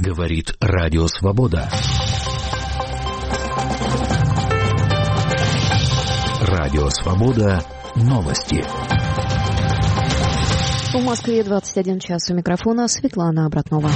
Говорит Радио Свобода. Радио Свобода. Новости. В Москве 21 час. У микрофона Светлана Обратнова.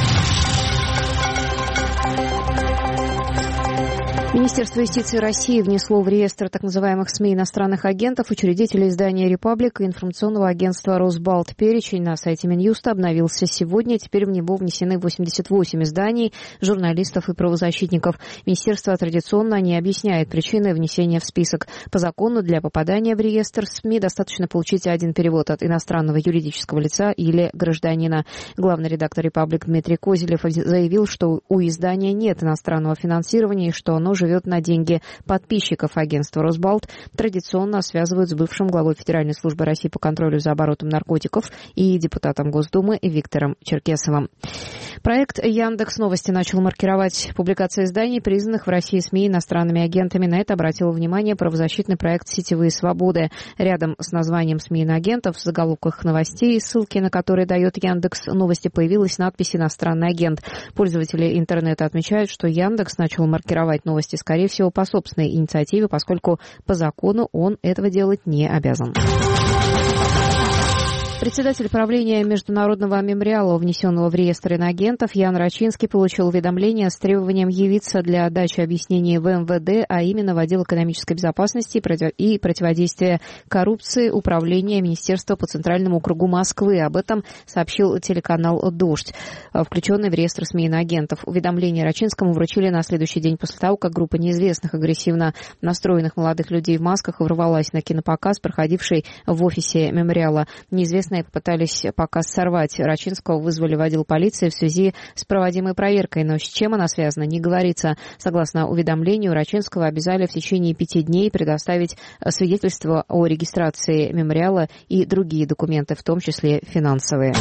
Министерство юстиции России внесло в реестр так называемых СМИ иностранных агентов учредителей издания «Репаблик» и информационного агентства «Росбалт». Перечень на сайте Минюста обновился сегодня. Теперь в него внесены 88 изданий, журналистов и правозащитников. Министерство традиционно не объясняет причины внесения в список. По закону для попадания в реестр СМИ достаточно получить один перевод от иностранного юридического лица или гражданина. Главный редактор «Репаблик» Дмитрий Козелев заявил, что у издания нет иностранного финансирования и что оно живет на деньги подписчиков. Агентства «Росбалт» традиционно связывают с бывшим главой Федеральной службы России по контролю за оборотом наркотиков и депутатом Госдумы Виктором Черкесовым. Проект «Яндекс.Новости» начал маркировать публикации изданий, признанных в России СМИ иностранными агентами. На это обратил внимание правозащитный проект «Сетевые свободы». Рядом с названием СМИ иноагентов в заголовках новостей, ссылки на которые дает «Яндекс.Новости», появилась надпись «Иностранный агент». Пользователи интернета отмечают, что Яндекс начал маркировать новости, скорее всего, по собственной инициативе, поскольку по закону он этого делать не обязан. Председатель правления Международного мемориала, внесенного в реестр иноагентов, Ян Рачинский, получил уведомление с требованием явиться для дачи объяснений в МВД, а именно в отдел экономической безопасности и противодействия коррупции Управления Министерства по Центральному округу Москвы. Об этом сообщил телеканал «Дождь», включенный в реестр СМИ иноагентов. Уведомление Рачинскому вручили на следующий день после того, как группа неизвестных агрессивно настроенных молодых людей в масках ворвалась на кинопоказ, проходивший в офисе мемориала. Неизвестные попытались показ сорвать. Рачинского вызвали в отдел полиции в связи с проводимой проверкой, но с чем она связана, не говорится. Согласно уведомлению, Рачинского обязали в течение 5 дней предоставить свидетельство о регистрации мемориала и другие документы, в том числе финансовые.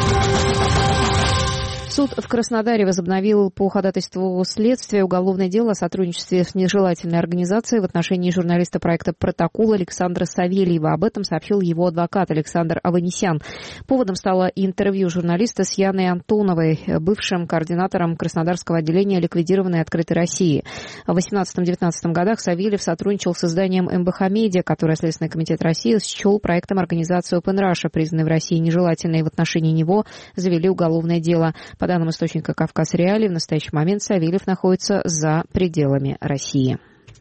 Суд в Краснодаре возобновил по ходатайству следствия уголовное дело о сотрудничестве с нежелательной организацией в отношении журналиста проекта «Протокол» Александра Савельева. Об этом сообщил его адвокат Александр Аванесян. Поводом стало интервью журналиста с Яной Антоновой, бывшим координатором Краснодарского отделения ликвидированной «Открытой России». В 18-19 годах Савельев сотрудничал с изданием МБХ Медиа, которое Следственный комитет России счел проектом организации Open Russia, признанной в России нежелательной. В отношении него завели уголовное дело. По данным источника «Кавказ Реалии», в настоящий момент Савельев находится за пределами России.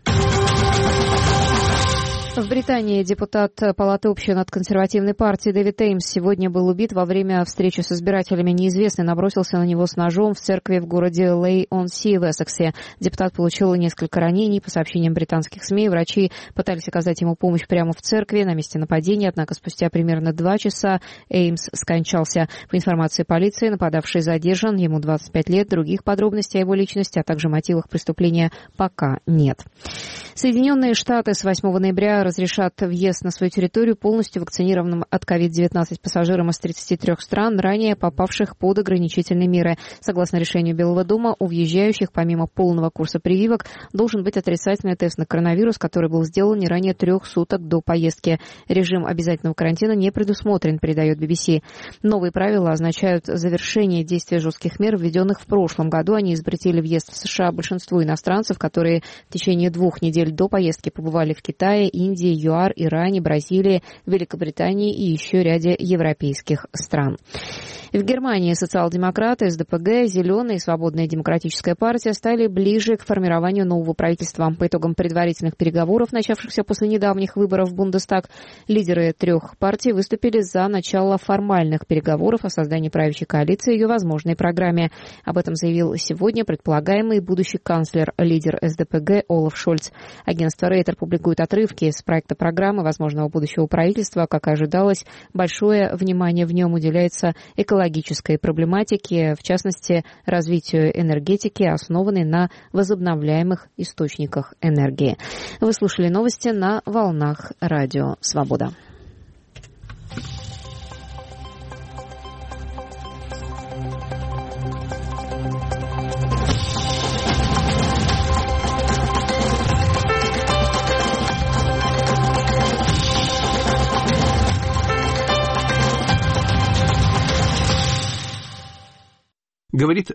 В Британии депутат Палаты общин от консервативной партии Дэвид Эймс сегодня был убит во время встречи с избирателями. Неизвестный набросился на него с ножом в церкви в городе Лей-он-Си в Эссексе. Депутат получил несколько ранений. По сообщениям британских СМИ, врачи пытались оказать ему помощь прямо в церкви на месте нападения, однако спустя примерно 2 часа Эймс скончался. По информации полиции, нападавший задержан, ему 25 лет. Других подробностей о его личности, а также мотивах преступления пока нет. Соединенные Штаты с 8 ноября разрешат въезд на свою территорию полностью вакцинированным от COVID-19 пассажирам из 33 стран, ранее попавших под ограничительные меры. Согласно решению Белого дома, у въезжающих помимо полного курса прививок должен быть отрицательный тест на коронавирус, который был сделан не ранее 3 суток до поездки. Режим обязательного карантина не предусмотрен, передает BBC. Новые правила означают завершение действия жестких мер, введенных в прошлом году. Они запретили въезд в США большинству иностранцев, которые в течение 2 недель до поездки побывали в Китае, Индии, ЮАР, Иране, Бразилии, Великобритании и еще ряде европейских стран. В Германии социал-демократы, СДПГ, Зеленая и Свободная демократическая партия стали ближе к формированию нового правительства. По итогам предварительных переговоров, начавшихся после недавних выборов в Бундестаг, лидеры 3 партий выступили за начало формальных переговоров о создании правящей коалиции и ее возможной программе. Об этом заявил сегодня предполагаемый будущий канцлер, лидер СДПГ Олаф Шольц. Агентство Рейтер публикует отрывки с проекта программы возможного будущего правительства. Как и ожидалось, большое внимание в нем уделяется экологической проблематике, в частности, развитию энергетики, основанной на возобновляемых источниках энергии. Вы слушали новости на волнах Радио Свобода. Говорит